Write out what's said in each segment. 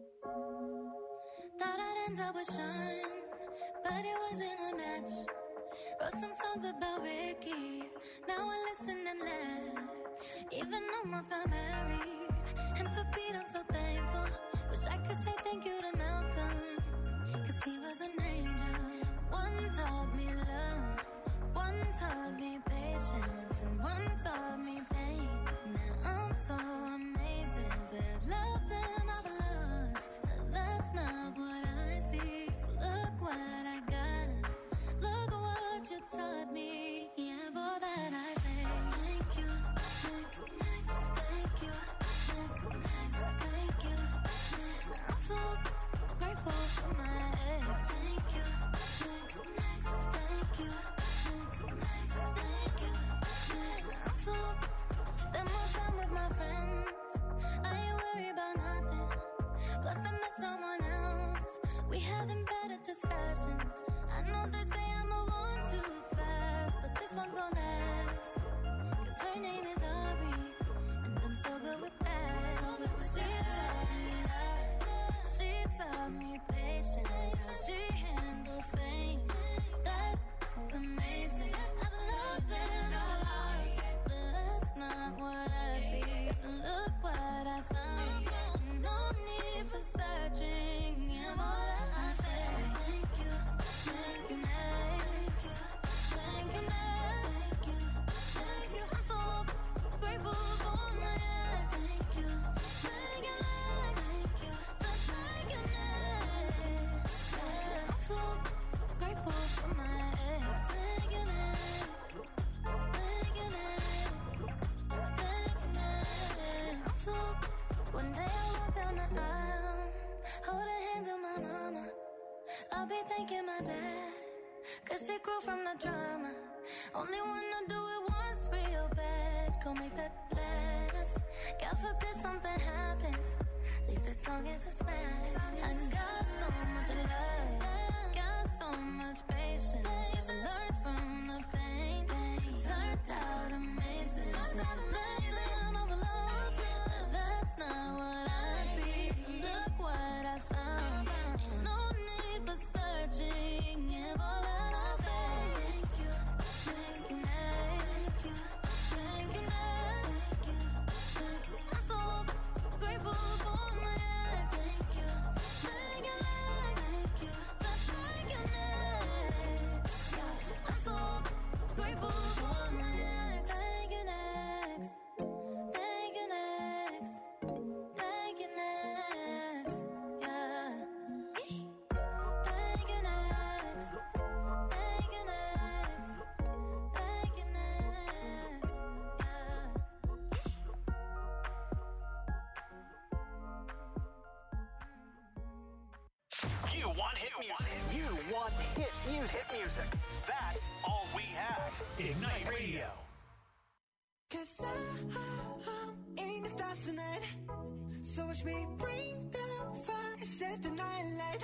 Thought I'd end up with Sean, but it wasn't a match. Wrote some songs about Ricky, now I listen and laugh. Even almost got married, and for Pete I'm so thankful. Wish I could say thank you to Malcolm, cause he was an angel. One taught me love, one taught me patience, and one taught me pain. Now I'm so amazing to have loved and I've lost. That's not what I see, so look what I got. Look what you taught me, yeah, for that I say thank you, next, next, thank you, next, next, thank you, next. I'm so grateful for my ex. Thank you, next, next, thank you, next, next, thank you, next. I'm so spend more time with my friends. I ain't worried about nothing. Plus I met someone else. We having better discussions. I know they say I move on too fast, but this one gon' last. Cause her name is Ari, and I'm so good with that. She taught me love, she taught me patience, how she handles pain. That's amazing. I've loved and lost, but that's not what I feel. So look what I found. No need for searching. I'm all that I say. Thank you, thank you, thank you, thank you, thank you, thank you. I'm so grateful for my ex. Thank you, thank you, thank you, so thank you, next. Yeah, I'm so grateful for my ex. Thank you, next. Thank you, next. Thank you, next. I'm so. One day I walk down the aisle, holding hands with my mama. I'll be thanking my dad, cause she grew from the drama. Only wanna do it once real bad, go make that last. God forbid something happens, at least this song is a smash. I got so much love, got so much patience. I learned from the pain, turned out amazing. I'm overlost, but that's not what I see. Look what I found, ain't no need for searching. If all that I say, thank you, thank you, thank you, thank you, thank you, thank you. I'm so grateful for my ex. Thank you, thank you, thank you, so thank you, next. I'm so grateful for my ex. Thank you, next. Thank you, next. Thank you, next. Yeah. Thank you, next. Thank you, next. Thank you, next. You want hit music. You want hit music. Hit music. That's all we have. Ignite Radio. Cause I'm in the stars tonight. So watch me bring the fire, set the night light.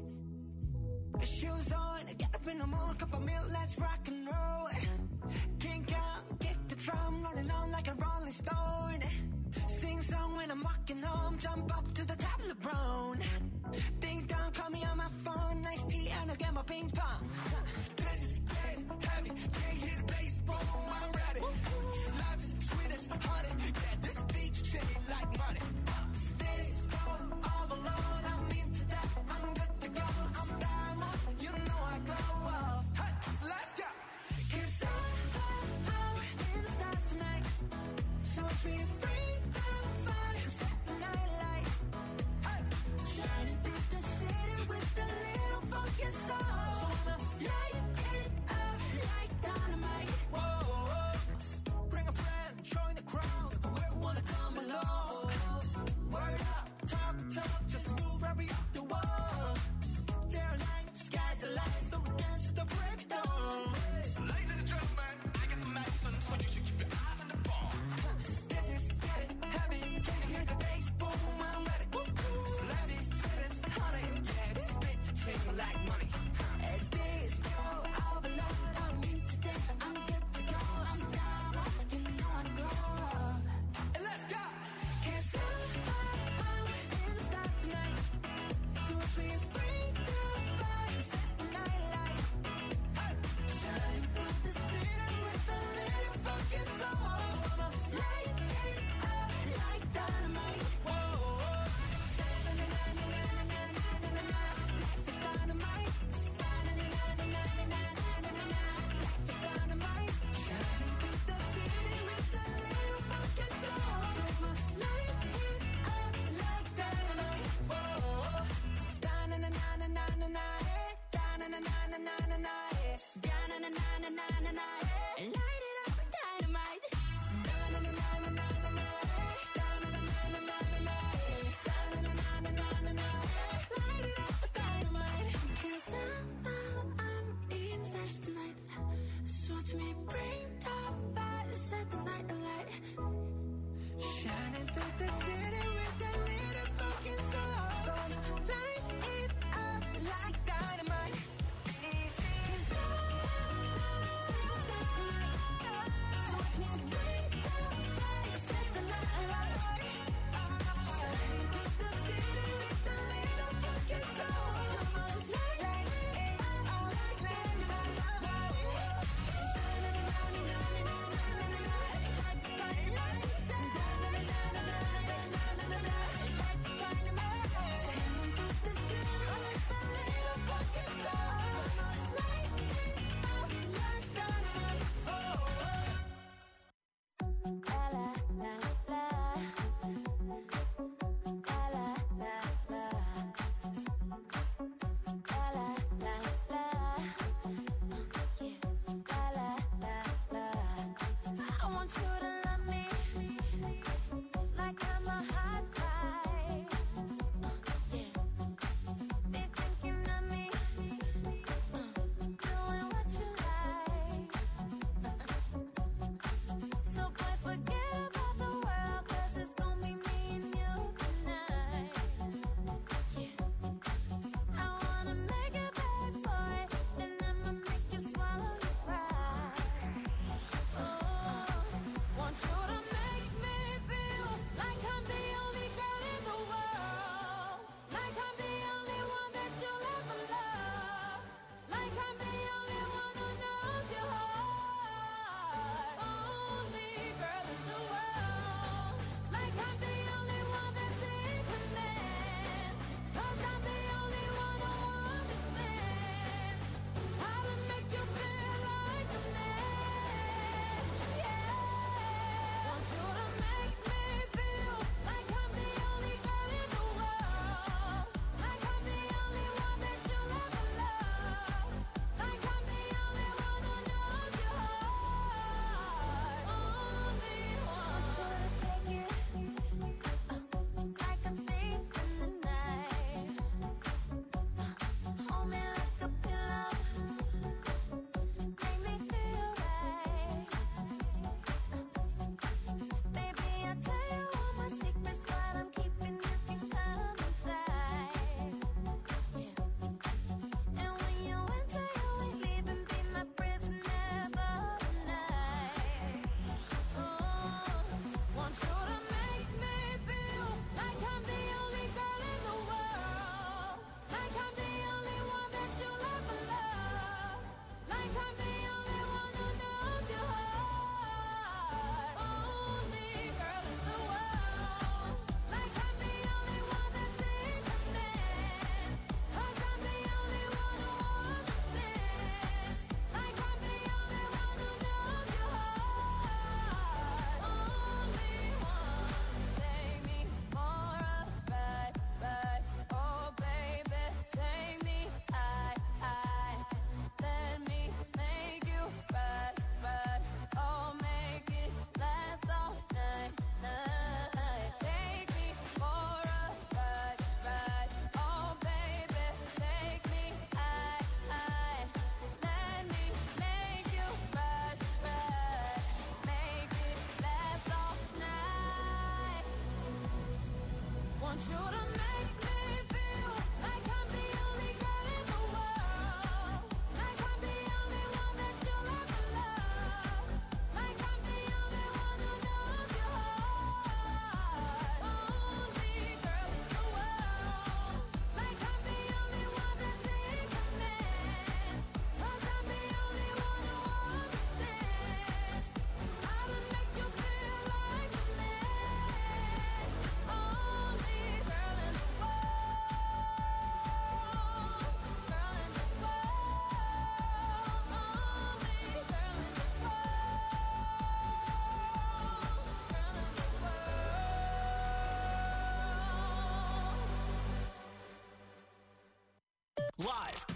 Shoes on, get up in the morning, cup of milk, let's rock and roll. Kink out, kick the drum, rolling on like a rolling stone. Sing song when I'm walking home, jump up to the top of the brown. Ding dong, call me on my phone, nice tea and I'll get my ping pong. This is getting heavy, can't hear the bass, boom, I'm ready. Life is sweet as honey, yeah, this beat shit like money. This go all alone, I'm into that, I'm good to go, I'm diamond, you know I glow up. Hey, so let's go. Cause I'm in the stars tonight, so watch me bring the fire, set the night light. Hey, shining through the city with a little funky soul. So I'ma light it up like dynamite. Whoa, bring a friend, join the crowd, whoever wanna come along. Word up, talk, just move right up the wall. They're like, sky's the limit, so we dance to the breakdown. Ladies and gentlemen, I got the medicine, so you should keep your eyes on the ball. This is getting heavy, can you hear the bass? Boom, I'm ready. Life is sweet as honey, yeah, this bitch treat me like money. At this go all alone, I'm into that, I'm good to go, I'm down, you know I glow up. And let's go. Cause I'm in the stars tonight,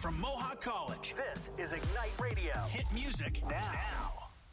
from Mohawk College. This is Ignite Radio. Hit music now.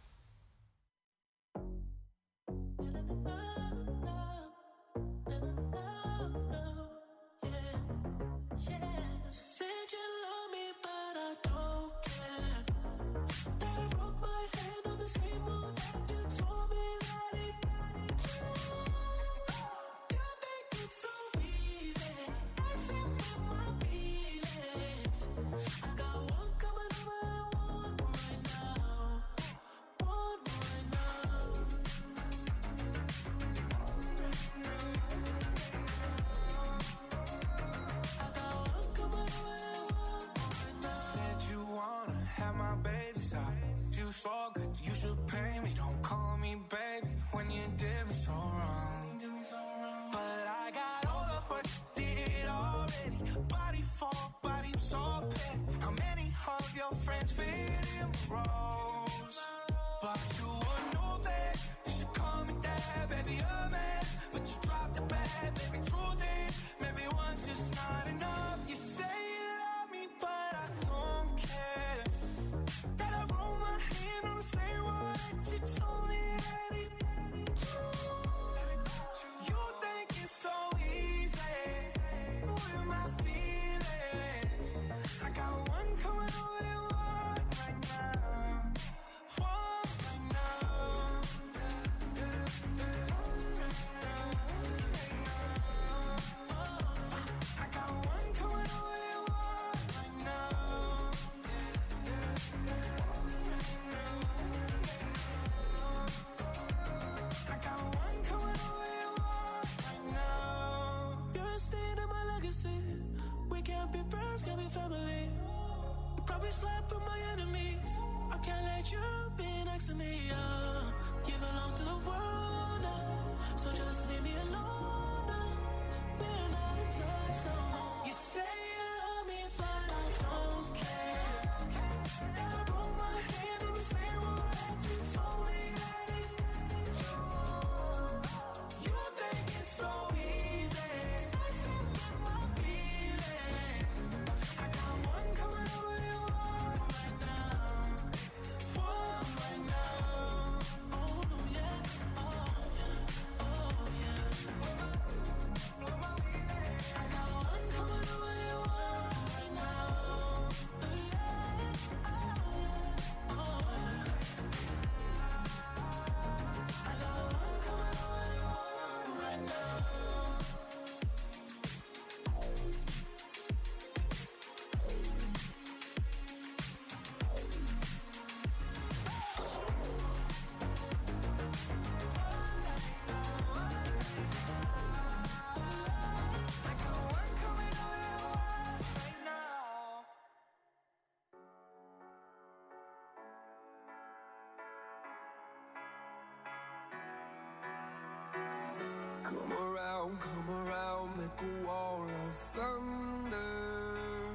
Come around, make a wall of thunder.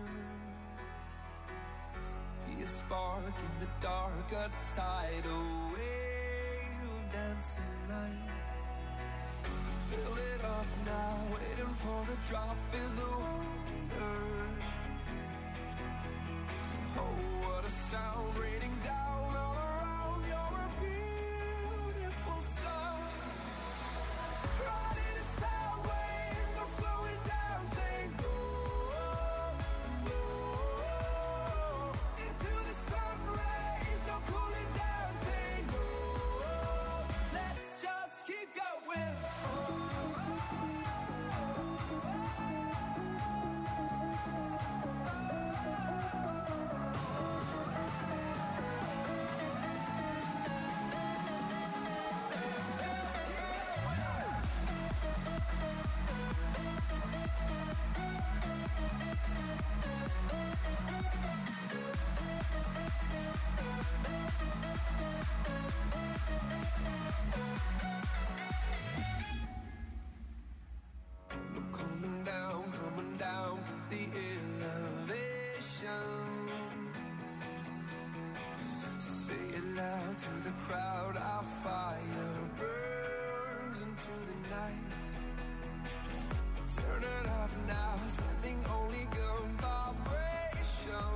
Be a spark in the dark, a tidal wave of dancing light. Fill it up now, waiting for the drop is the wonder. Oh, what a sound raining down all around. You're a beautiful sight. Riding a sound wave, no slowing down, saying go, go. Into the sun rays, no cooling down, saying go. Let's just keep going. Coming down, keep the elevation. Say it loud to the crowd, our fire burns into the night. Turn it up now, sending only good vibrations.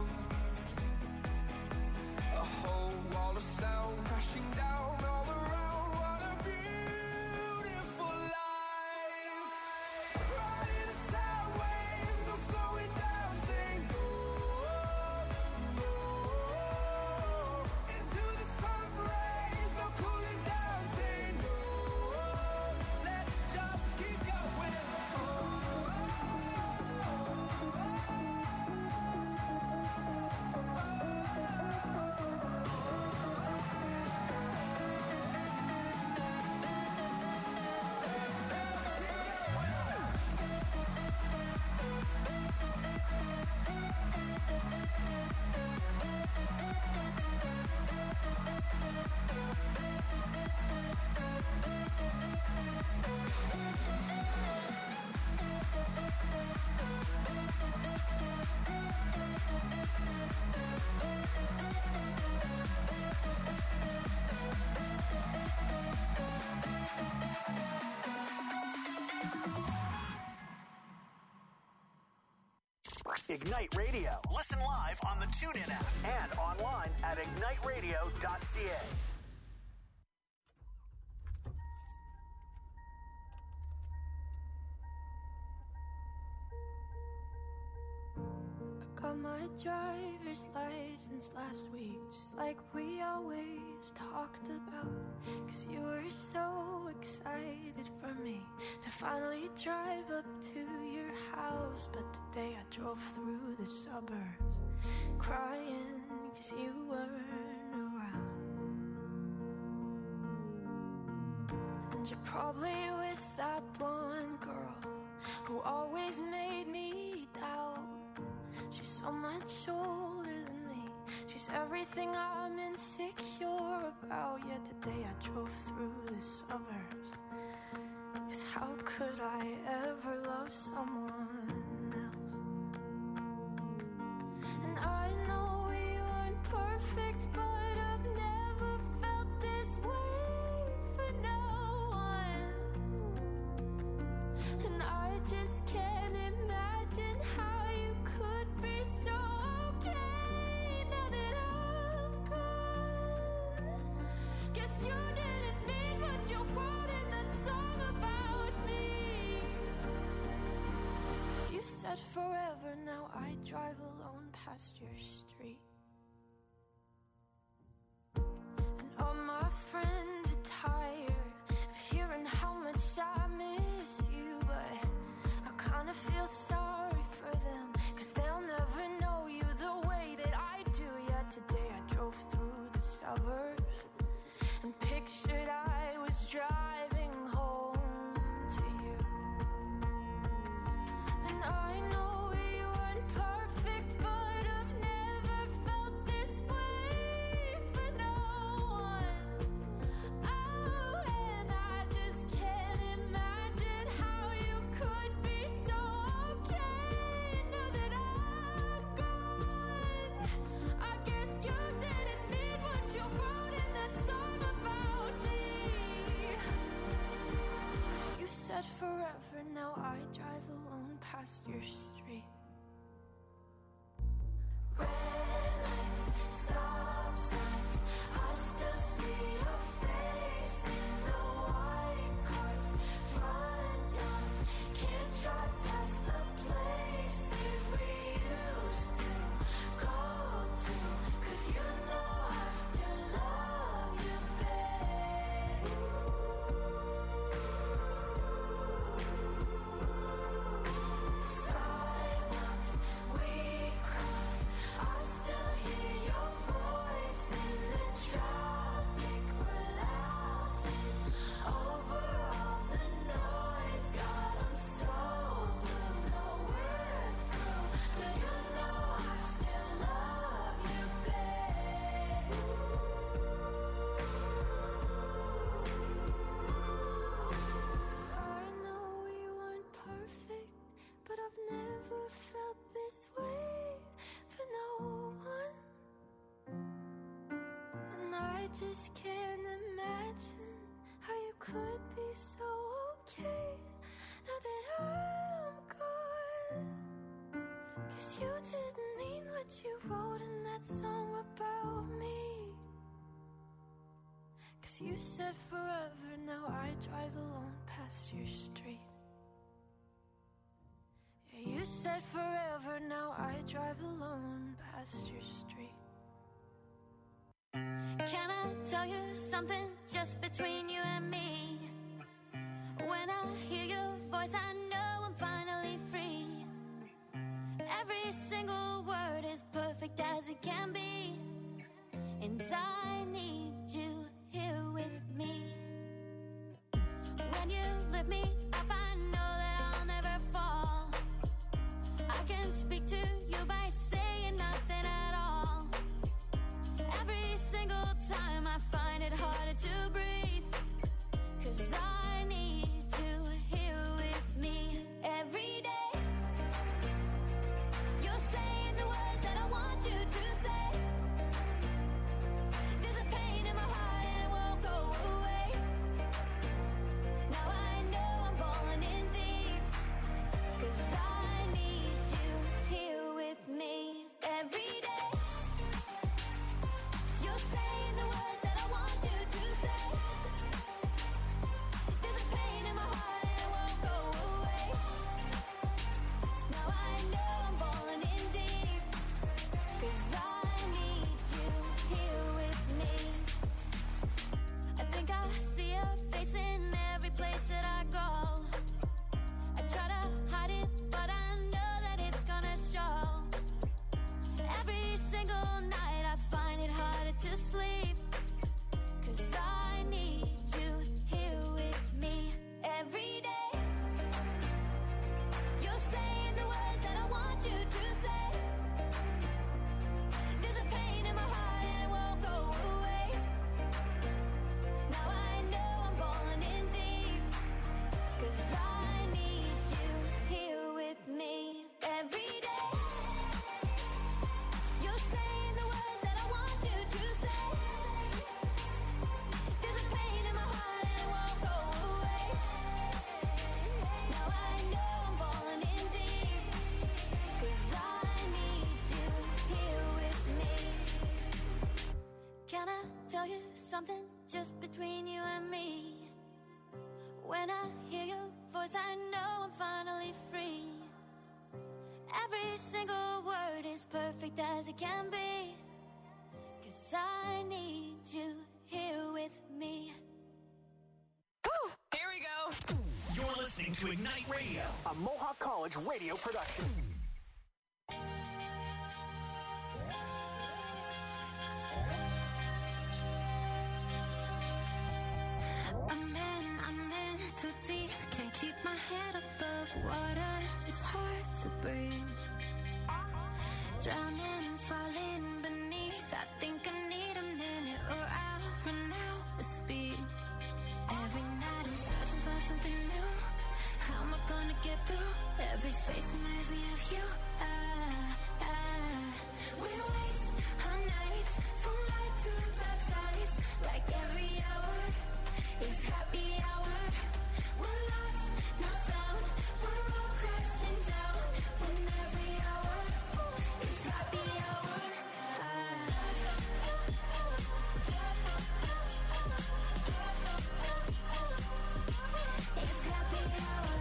Ignite Radio. Listen live on the TuneIn app and online at igniteradio.ca. Got my driver's license last week, just like we always talked about. 'Cause you were so excited for me to finally drive up to your house. But today I drove through the suburbs crying 'cause you weren't around. And you're probably with that blonde girl who always made me doubt. She's so much older than me. She's everything I'm insecure about. Yet today I drove through the suburbs. 'Cause how could I ever love someone else? And I know we weren't perfect, but I've never felt this way for no one. And I just can't imagine how you could be so okay now that I'm gone. Guess you didn't mean what you wrote in that song about me. 'Cause you said forever, now I drive alone past your street. And all my friends are tired of hearing how much I miss you, but I kinda feel sorry for them, 'cause they'll never know you the way that I do. Yet today I drove through the suburbs and pictured I was driving home to you. And I know we weren't perfect, but I've never felt this way for no one. Oh, and I just can't imagine how you could be so okay now that I'm gone. I guess you didn't mean what you wrote in that song about me. 'Cause you said forever, now I drive alone past your street. Red lights, stop signs, I still see your face in the white cars, front yards. Can't drive past the places we used to go to, 'cause you know I still love you, babe. Sidewalks we crossed, I still hear your voice in the traffic. We're laughing over all the noise. God, I'm so blue, know we're through, but you know I still love you, babe. I know we weren't perfect, but I've never felt this way for no one. And I just can't imagine how you could be so okay now that I'm gone. 'Cause you didn't mean what you wrote in that song about me. 'Cause you said forever, now I drive alone past your street. Yeah, you said forever, now I drive alone past your street. Can I tell you something just between you and me? When I hear your voice, I know I'm finally free. Every single word is perfect as it can be, and I need you here with me. When you lift me up, I know that I'll never fall. I can speak to you by saying nothing at all. Every single time I find it harder to breathe, 'cause I need you here with me every day. You're saying the words that I want you to say. There's a pain in my heart and it won't go away. Now I know I'm falling in deep, 'cause I need you here with When I hear your voice, I know I'm finally free. Every single word is perfect as it can be. 'Cause I need you here with me. Ooh, here we go. You're listening to Ignite Radio, a Mohawk College radio production. I'm in too deep. Can't keep my head above water. It's hard to breathe. Drowning, falling beneath. I think I need a minute or I'll run out of speed. Every night I'm searching for something new. How am I gonna get through? Every face reminds me of you. We waste our nights from light to dark sides. Like every hour is happy hour. We're lost, not found. We're all crashing down. When every hour is happy hour. It's happy hour.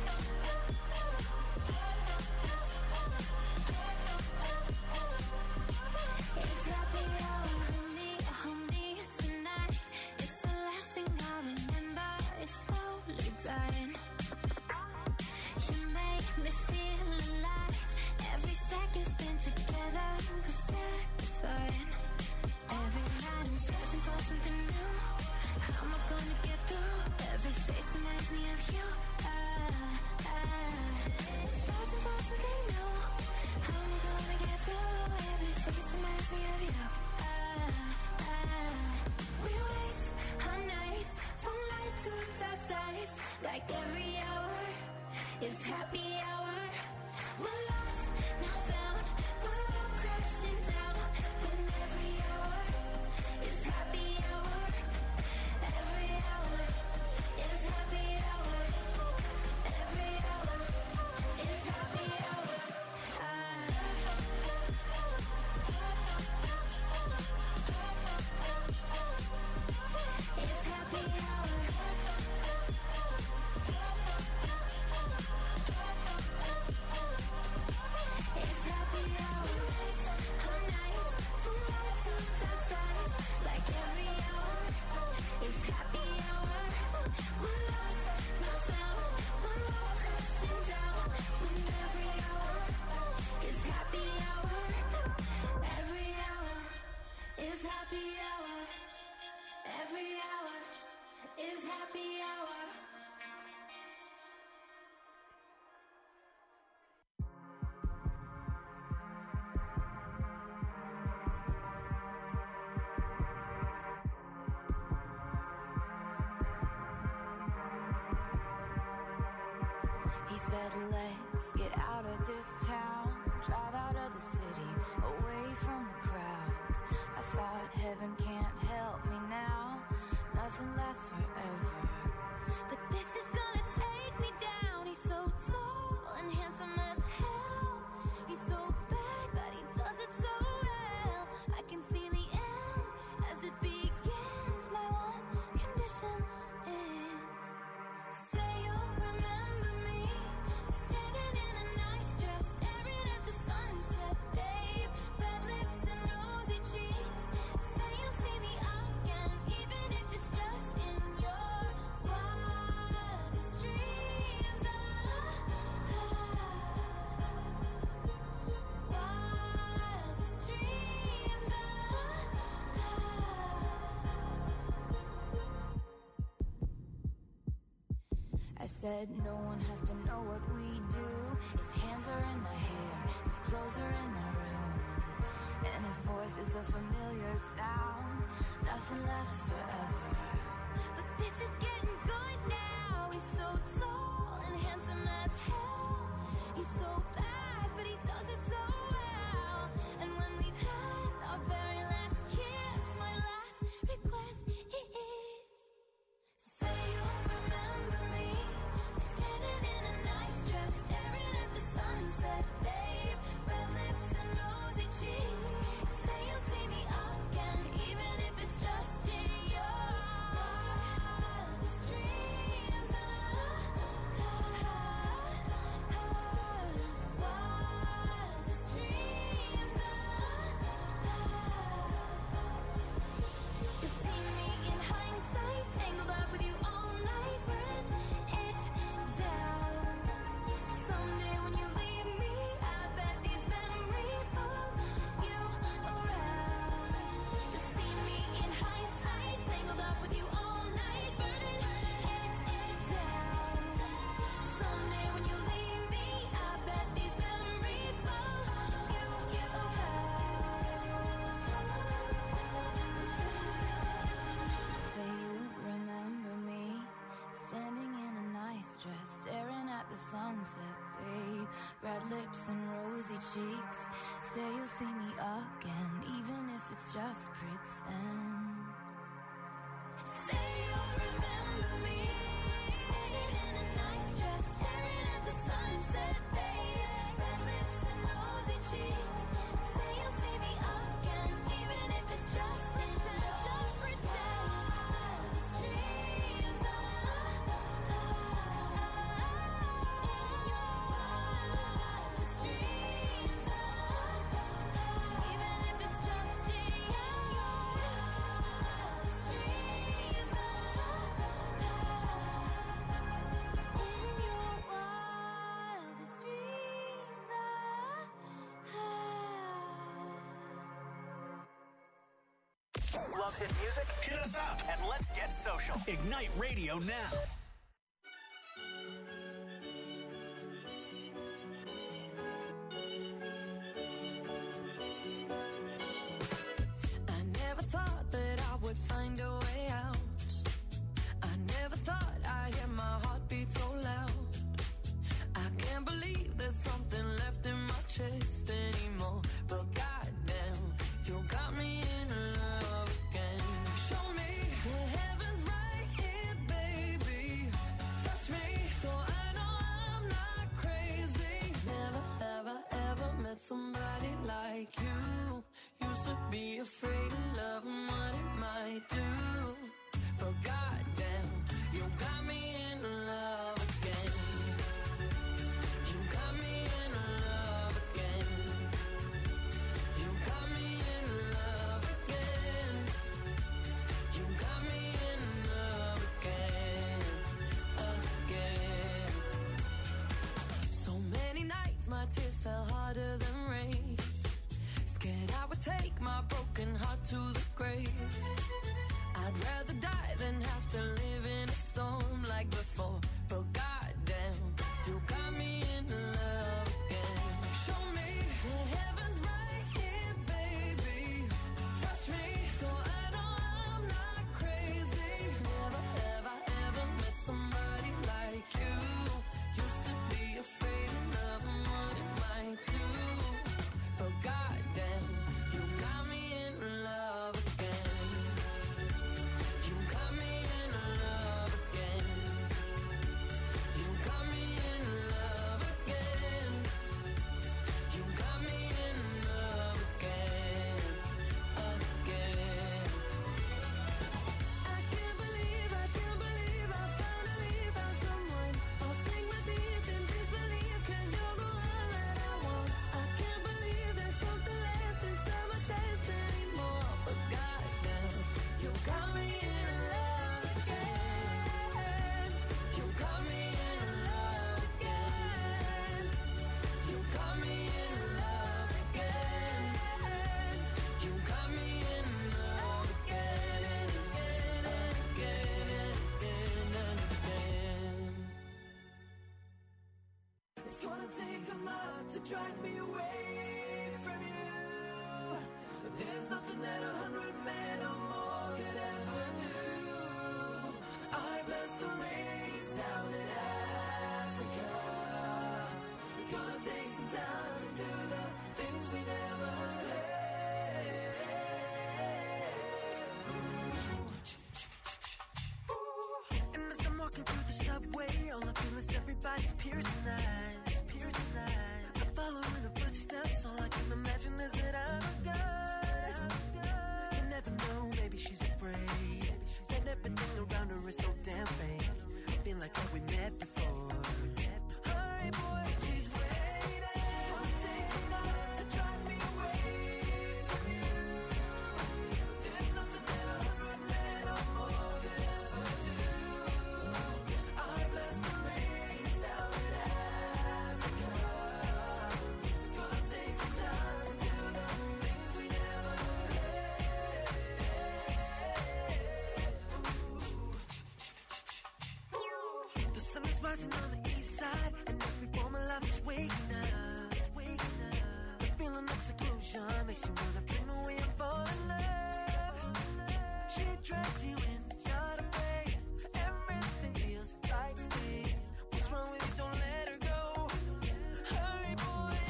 It's happy hour. Hold me tonight. It's the last thing I remember. It's slowly dying. You make me feel alive. Every second spent together was satisfying. Every night I'm searching for something new. How am I gonna get through? Every face reminds me of you. Searching for something new. How am I gonna get through? Every face reminds me of you. We waste our nights from light to dark sides. Like every hour is happy hour. We're lost, now found. We're all crashing down. When every hour is happy hour. Every hour is happy hour. Every hour is happy hour. It's happy hour. It's happy hour. Our nights from light to dark sides. Like every hour is happy hour. We're lost, not found. We're all crashing down. When every hour is happy hour. Every hour is happy hour. Every hour is happy hour. He said, let's get out of this town, drive out of the city, away from the crowds. I thought heaven can't help me now, nothing lasts forever. But this is gonna take me down. He's so tall and handsome as hell. He's so bad, but he does it so well. I can see the end as it begins. My one condition is, say you'll remember me, standing in a nice dress, staring at the sunset, babe. Red lips and rosy cheeks. Say you'll see me again, even if it's just in your wildest dreams. Wildest dreams. I said no one has to know what we do. His hands are in my hair, his clothes are in my room, and his voice is a familiar sound. Nothing lasts forever, but this is getting good now. He's so tall and handsome as hell. He's so bad, but he does it so well. And when we've had our very last kiss, my last request is, say you'll remember me, standing in a nice dress, staring at the sunset, babe. Red lips and rosy cheeks. Say you'll see me again, even if it's just in your lips and rosy cheeks. Say you'll see me again, even if it's just pretend. Say you'll remember me, standing in a nice dress, staring at the sunset, babe. Red lips and rosy cheeks. Say you'll see me again, even if it's just pretend. Streams in your wildest dreams, even if it's just in your wildest dreams, in your wildest dreams. Love hit music? Hit us up and let's get social. Ignite Radio now. I never thought that I would find a way out. I never thought I'd hear my heartbeat so loud. I can't believe there's something left in my chest anymore. But goddamn, you got me in love again. Show me the heavens right here, baby. Touch me so I know I'm not crazy. Never, ever, ever met somebody like you. Used to be afraid of love and what it might do. But goddamn, you got me in love again. You got me in love again. You got me in love again. You got me in love again, again. So many nights my tears fell harder than rain. Scared I would take my broken heart to the grave. I'd rather die than have to live in a storm like before. But goddamn, you got me in love again. Show me the heavens right here, baby. Touch me so I know I'm not crazy. Never, ever, ever met somebody like you. Used to be afraid of love and what it might do. But goddamn, you got me in love again. You got me in love again. You got me in love again. You got me in love again, again. I can't believe I finally found someone. I'll sink my teeth in disbelief, 'cause you're the one that I want. I can't believe there's something left inside my chest anymore. But goddamn, you got me in love again. You got me in love again. You got me in love again. You got me in love again and again and again and again and again. It's gonna take a lot to drive me away from you. There's nothing that 100 men or more could ever do. I bless the rains down in Africa. It's gonna take some time to do the things we never had. And as I'm walking through the subway, all I feel is everybody's piercing eyes. I'm following the footsteps, all I can imagine is that I'm a guy. You never know, maybe she's afraid. And everything around her is so damn fake. I feel like that we met before. Hi boy, she's waiting. Gonna take a lot to drive me away from you. There's nothing that 100 men or more could ever do. I bless the rains down in Africa. Gonna take some time to do the things we never had. The sun is rising on the east side, and every form of life is waking up. The feeling of seclusion makes you wanna dream away and fall in love. She drags you in, not afraid. Everything feels right to me. What's wrong with you? Don't let her go. Hurry, boy,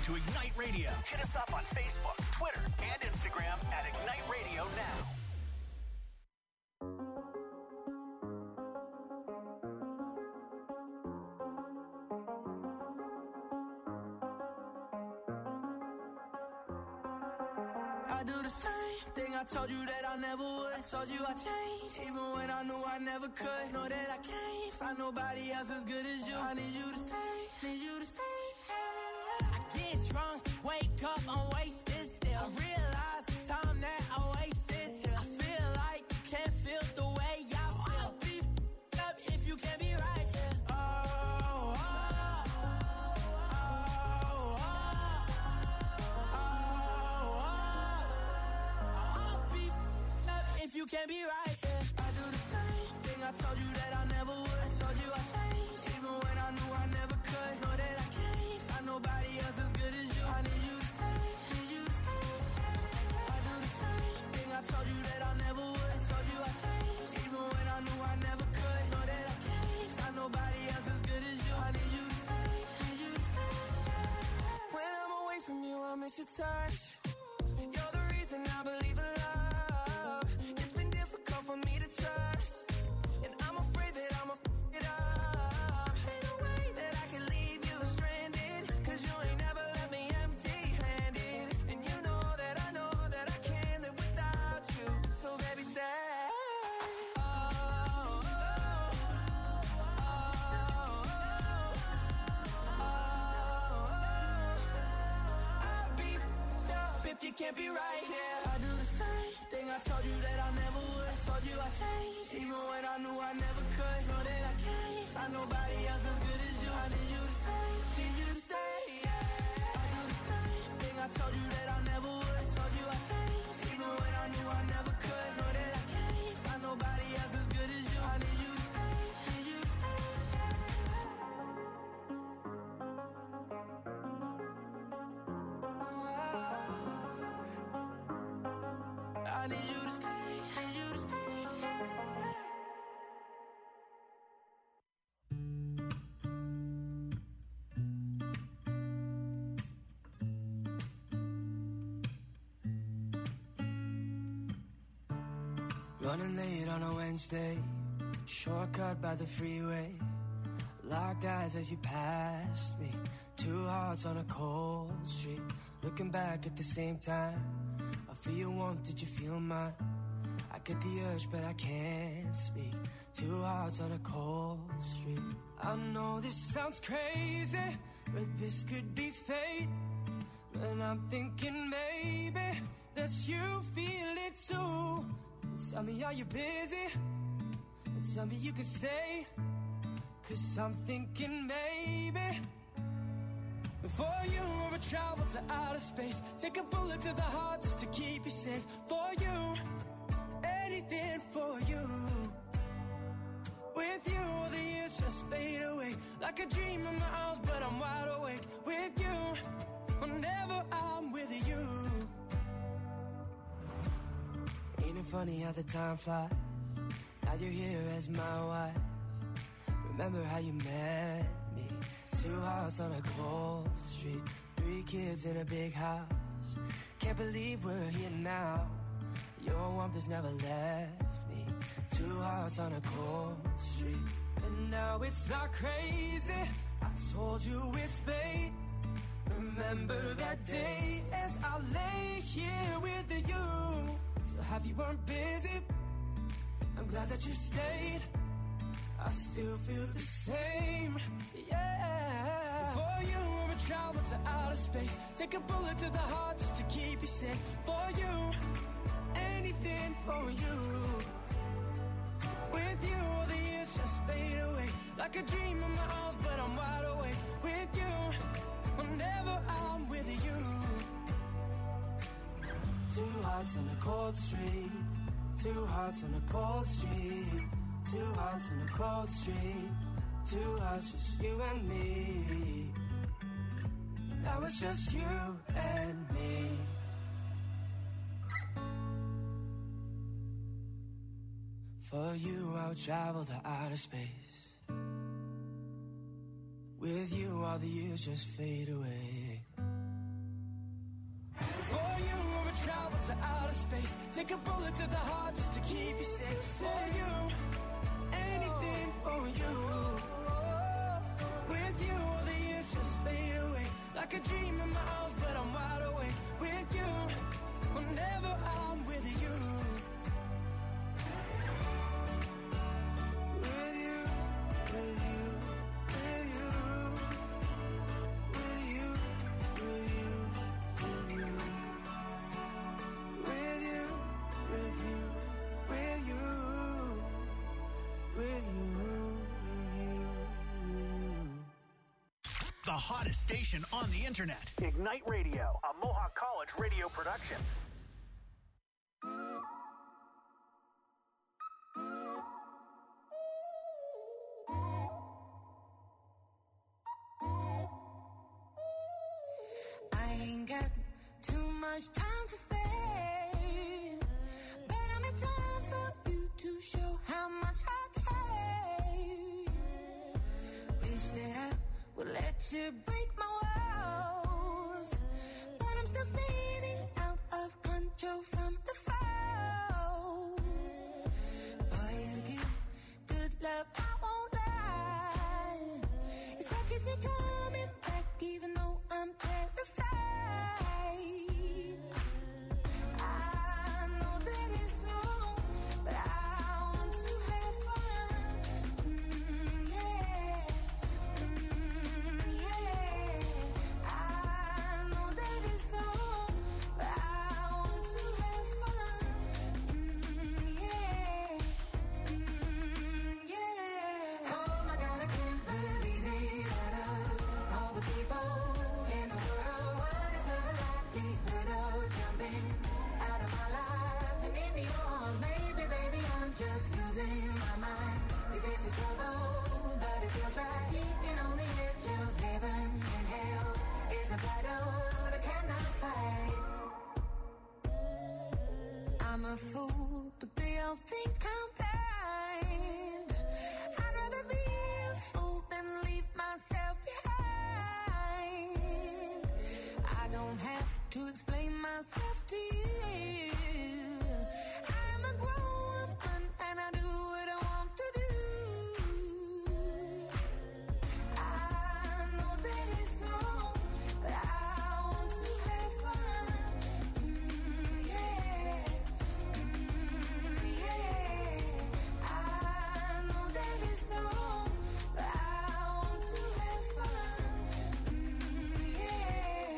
to Ignite Radio. Hit us up on Facebook, Twitter, and Instagram at Ignite Radio Now. I do the same thing I told you that I never would. I told you I changed, even when I knew I never could. Know that I can't find nobody else as good as you. I need you to stay, need you to stay. I get drunk, wake up, I'm wasted still. I realize the time that I wasted here. I feel like you can't feel the way I feel. I'll be f***ed up if you can't be right here. If you can't be right, yeah. I do the same thing I told you that I never would. I told you I changed, even when I knew I never could. Know that I can't find nobody else as good as you. I need you to stay, need you to stay. I do the same thing I told you that I never would. I told you I changed, even when I knew I never could. Know that I can't find nobody else as good as you. I need you to stay, need you to stay. When I'm away from you, I miss your touch. You're the reason I believe in love. For me to trust, and I'm afraid that I'ma f*** it up. Ain't no way that I can leave you stranded, cause you ain't never left me empty-handed. And you know that I can't live without you. So baby, stay. I'll be f***ed up if you can't be right here. I do the same thing I told you that I never would. Told you I changed, even when I knew I never could. Know that I can't find nobody else as good as you. I need you to stay, need you to stay. I do the same thing I told you that I never would. Told you I changed, even when I knew I never could. Know that I can't find nobody else as good as you. I need you to stay, need you to stay. I need you to stay, need you to stay. Running late on a Wednesday, shortcut by the freeway. Locked eyes as you passed me, two hearts on a cold street. Looking back at the same time, I feel your warmth, did you feel mine? I get the urge but I can't speak, two hearts on a cold street. I know this sounds crazy, but this could be fate. And I'm thinking maybe that you feel it too. Tell me, are you busy? And tell me you can stay, cause I'm thinking maybe for you I would travel to outer space, take a bullet to the heart just to keep you safe. For you, anything for you. With you all the years just fade away, like a dream in my arms but I'm wide awake. With you, whenever I'm with you. Ain't it funny how the time flies? Now you're here as my wife. Remember how you met me? Two hearts on a cold street, 3 kids in a big house. Can't believe we're here now. Your warmth has never left me. Two hearts on a cold street. And now it's not crazy, I told you it's fate. Remember that day as I lay here with you. So happy you weren't busy, I'm glad that you stayed. I still feel the same, yeah. For you, I would travel to outer space, take a bullet to the heart just to keep you safe. For you, anything for you. With you, all the years just fade away, like a dream in my arms, but I'm wide awake. With you, whenever I'm with you. Two hearts on a cold street, two hearts on a cold street. Two hearts on a cold street, two hearts, just you and me. Now it's just you and me. For you, I would travel to outer space. With you, all the years just fade away. space. Take a bullet to the heart just to keep you safe. For you, anything for you. With you, all the years just fade away. Like a dream in my arms, but I'm wide awake. With you, whenever I'm with you. With you, with you, with you. With you, with you, with you. With you, with you, with you. With you, with you. The hottest station on the internet. Ignite Radio, a Mohawk College radio production. I ain't got too much time to spare, but I'm in time for you to show how much I care. Wish that I would let you break my walls, but I'm still spinning out of control from the fall. Boy, you give good love, I won't lie. It's what keeps me coming back, even though I'm terrified. I know that it's wrong, but I want to have fun. Yeah. Yeah. I know that it's wrong, but I want to have fun. Yeah. Yeah. Oh my God, I can't believe it. Out of all the people in the world, what is the likelihood of jumping out of my life and into yours? Maybe, baby, I'm just losing my mind. 'Cause this is trouble, but it feels right. Keeping on the edge of heaven and hell is a battle that I cannot fight. I'm a fool, but they all think I'm blind. I'd rather be a fool than leave myself behind. I don't have to explain myself to you. I'm a grown woman and I do what I want to do. I know that it's wrong, but I want to have fun. Yeah. Yeah. I know that it's wrong, but I want to have fun. Yeah.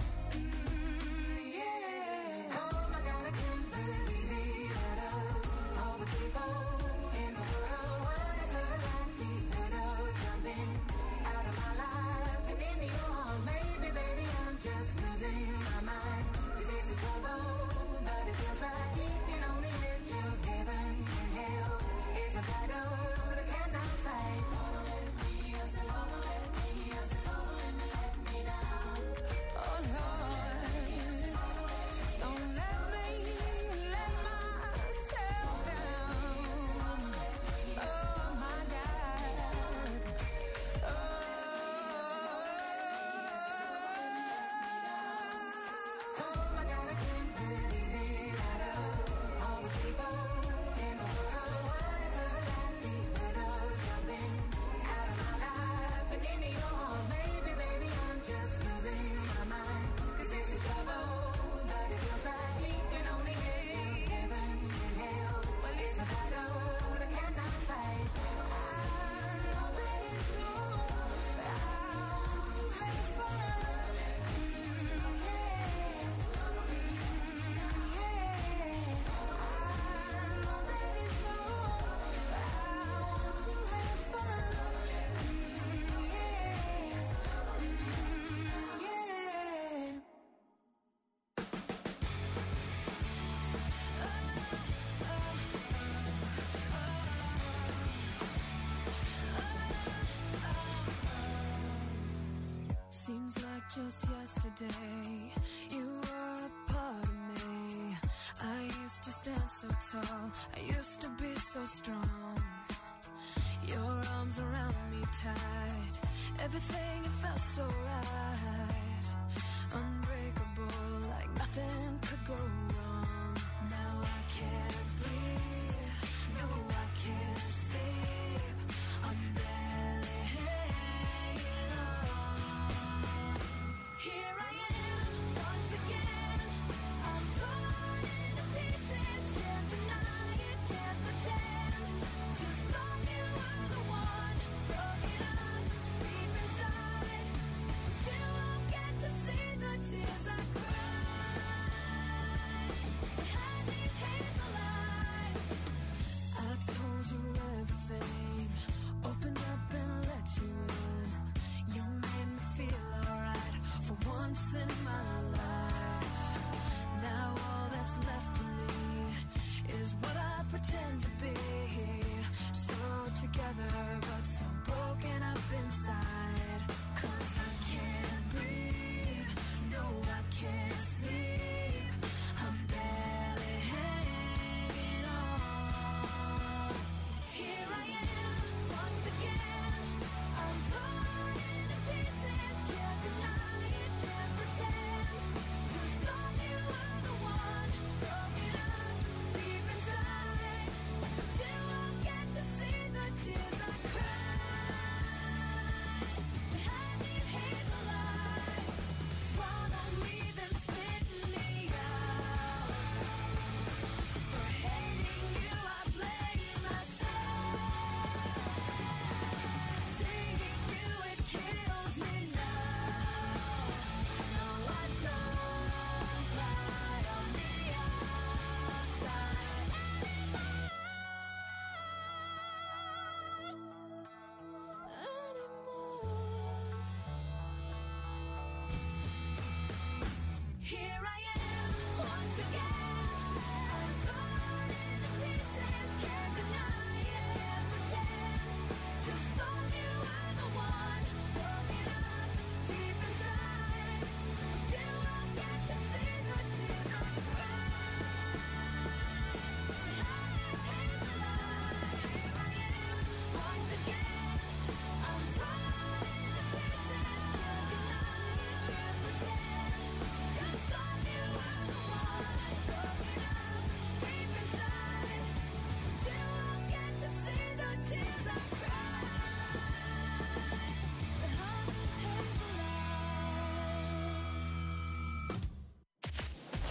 Yeah. Oh my God, I can't believe it. Out of all the people in the world, what is the likelihood of jumping out of my life and into yours? Maybe, baby, I'm just losing my mind. 'Cause this is trouble, but it feels right. Keeping on the edge of heaven and hell is a battle that I cannot fight. Don't let me, I said, don't let me, I said, don't let me down. Oh Lord, don't let me let myself down. Oh my God. Oh my God, I can't believe it. Out of all the people in the world, what is the likelihood of jumping out of my life and into yours? Maybe, baby, I'm just losing my mind. 'Cause this is trouble, but it feels right. Keeping on the edge of heaven and hell. Well, it's a battle that I cannot fight. I know that it's wrong, but I want to have fun. Yeah. I know that it's wrong, but I want to have fun. Yeah. Seems like just yesterday you were a part of me. I used to stand so tall, I used to be so strong. Your arms around me tight, everything it felt so right. Unbreakable, like nothing could go wrong.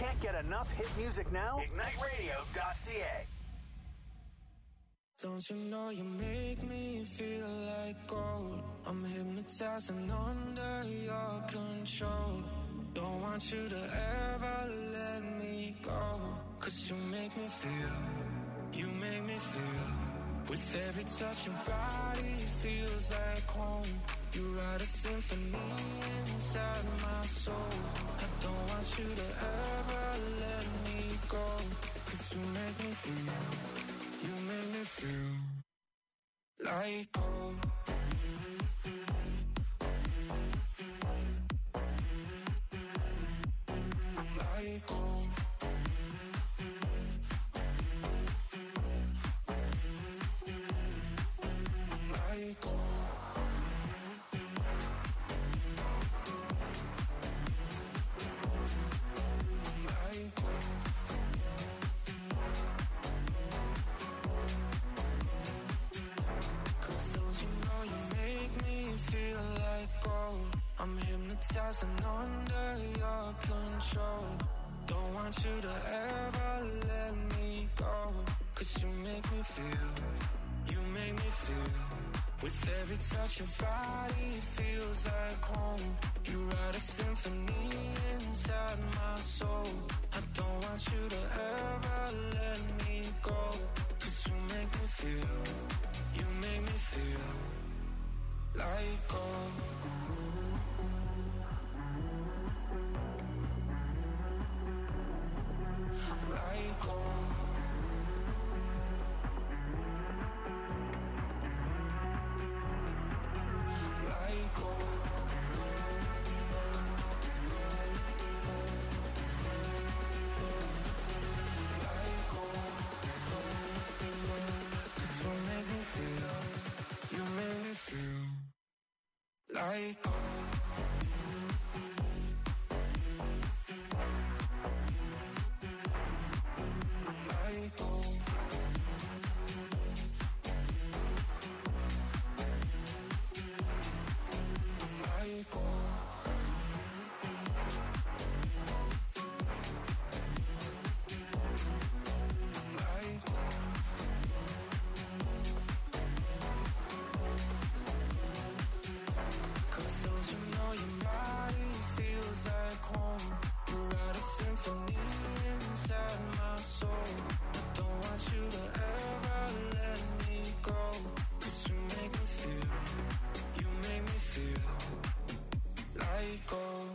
Can't get enough hit music now? IgniteRadio.ca. Don't you know you make me feel like gold? I'm hypnotized and under your control. Don't want you to ever let me go. 'Cause you make me feel, you make me feel. With every touch your body feels like home. You write a symphony inside my soul. I don't want you to ever let me go. 'Cause you make me feel, you make me feel like gold. Like gold. Like gold. Like gold. I'm hypnotized and under your control. Don't want you to ever let me go. 'Cause you make me feel, you make me feel. With every touch your body feels like home. You write a symphony inside my soul. I don't want you to ever let me go. 'Cause you make me feel, you make me feel like gold. Like gold. Like gold. Like gold. 'Cause you make me feel, you make me feel like gold. Like gold. Like gold. Like gold. 'Cause don't you know your body feels like home? You write a symphony inside my soul. I don't want you to ever let me go. 'Cause you make me feel, you make me feel like gold.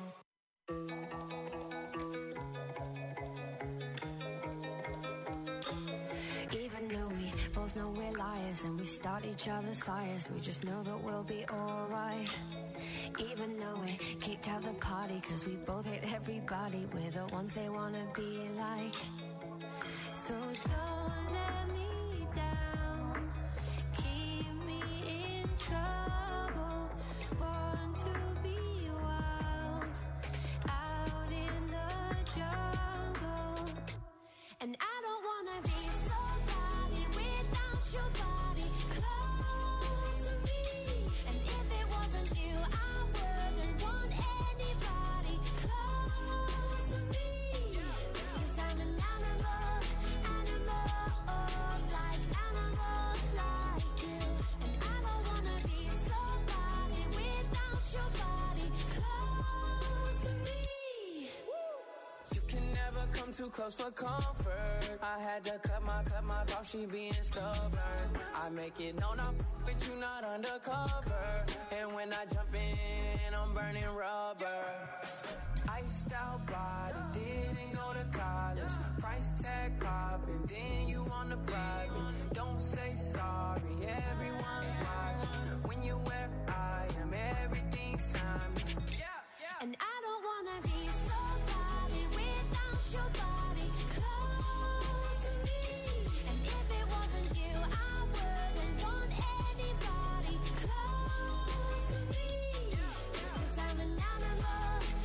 Even though we both know we're liars and we start each other's fires, we just know that we'll be alright. Even though we kicked out the party 'cause we both hate everybody, we're the ones they wanna be like. So don't let me down, keep me in trouble, born to be wild, out in the jungle. And I don't wanna be somebody without your body close to me. And if it wasn't you, I wouldn't want anybody close to me. 'Cause I'm an animal, like animal like you. And I don't wanna be somebody without your body close to me. You can never come too close for comfort. I had to cut my off, she being stubborn. I make it known I'm with you, not undercover. And when I jump in, I'm burning rubber. Iced out body, didn't go to college. Price tag popping, then you on the private. Don't say sorry, everyone's watching. When you're where I am, everything's timeless. And I don't wanna be somebody without your body close to me. And if it wasn't you, I wouldn't want anybody close to me. 'Cause I'm an animal,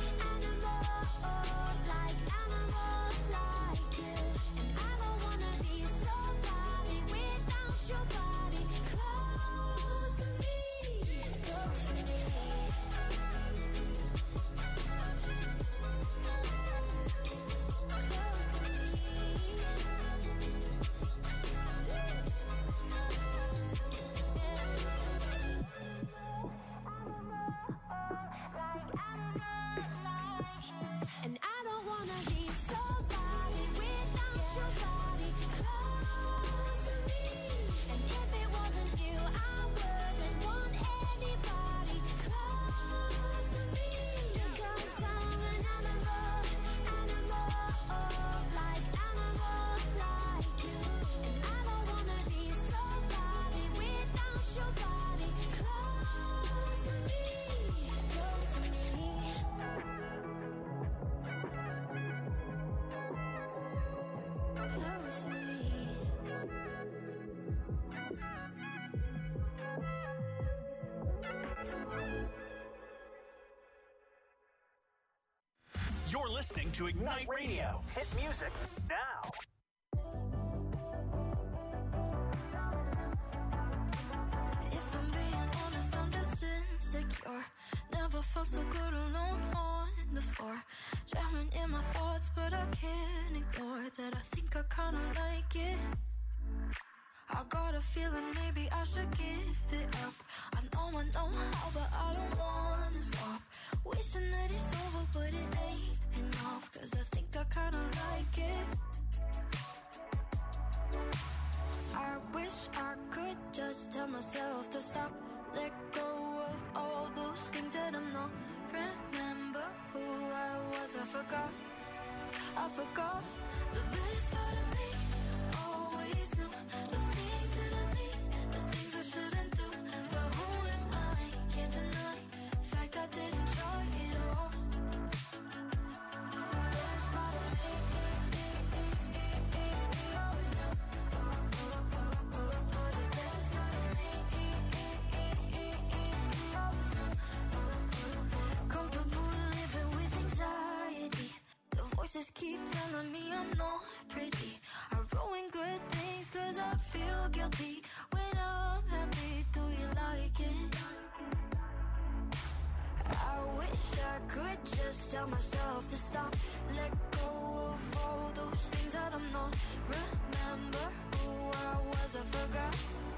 like animal like you. And I don't wanna be somebody without your body close to me. Close to me. You're listening to Ignite Radio. Hit music now. If I'm being honest, I'm just insecure. Never felt so good alone on the floor. Drowning in my thoughts, but I can't ignore that. I think I kinda like it. I got a feeling maybe I should give it up. I know how, but I don't wanna stop. Wishing that it's over, but it ain't enough. Cause I think I kinda like it. I wish I could just tell myself to stop. Let go of all those things that I'm not. Remember who I was, I forgot. The best part of me always knew the things that I need, the things I shouldn't do. But who am I? Can't deny the fact I didn't try it all. The best part of me is the best part of me. Comfortable living with anxiety. The voices keep telling me I'm not pretty. I ruin good things cause I feel guilty. When I'm happy, do you like it? I wish I could just tell myself to stop. Let go of all those things that I'm not. Remember who I was, I forgot.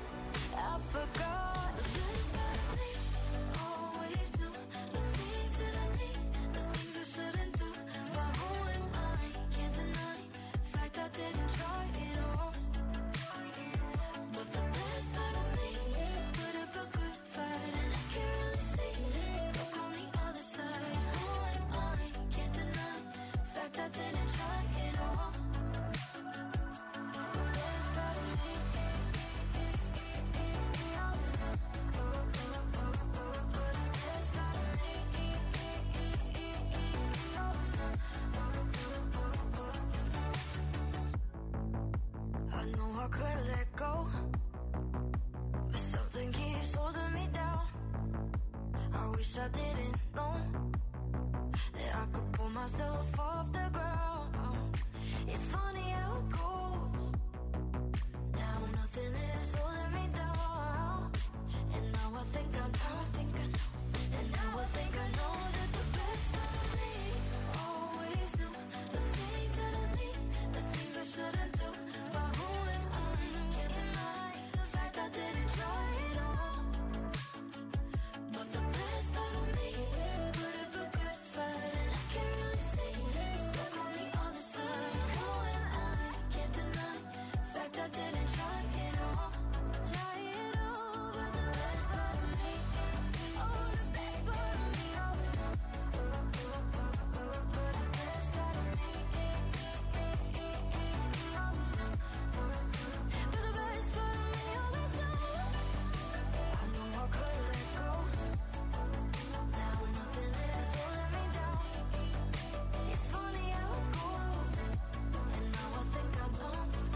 The best part of me always knew the things that I need, the things I shouldn't do. But who am I? Can't deny the fact I didn't try it all. But the best part of me put up a good fight, and I can't really see it's stuck on the other side. Who am I? Can't deny the fact I didn't try it all. The best part of me. I know I could let go, but something keeps holding me down. I wish I didn't know that I could pull myself off the ground. It's funny how it goes. Now nothing is holding me down. And now I think I know. And now I think I know that the best part of me always knew the things that I need, the things I shouldn't do. But who am I? Can't deny the fact I didn't try it all. But the best part of me put up a good fight, and I can't really see it's stuck on the other side. Who am I? Can't deny the fact I didn't try it all. But the best part of me, oh, the best part of me, the best part of me. But the best part of me always knows. I know I could let go. Now nothing is holding me down. It's funny how it goes. And now I think I know.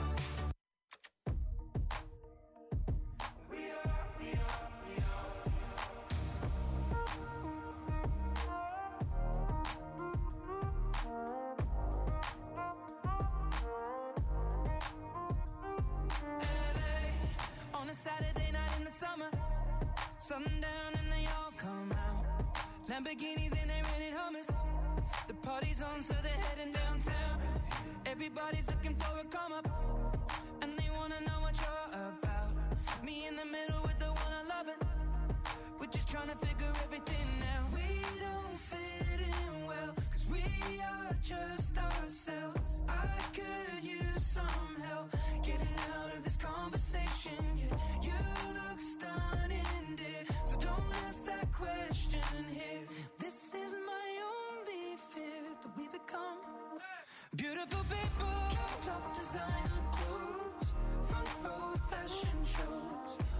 LA on a Saturday night in the summer. Sundown and they all come out. Lamborghinis and they rented Hummers. The party's on, so they're heading downtown. Everybody's looking for a come up, and they wanna know what you're about. Me in the middle with the one I love. We're just trying to figure everything out. We don't fit in well, cause we are just ourselves. I could use some help getting out of this conversation. Yeah, you look stunning, dear, so don't ask that question here. This is my only fear, that we become beautiful people. Top designer clothes, front row fashion shows.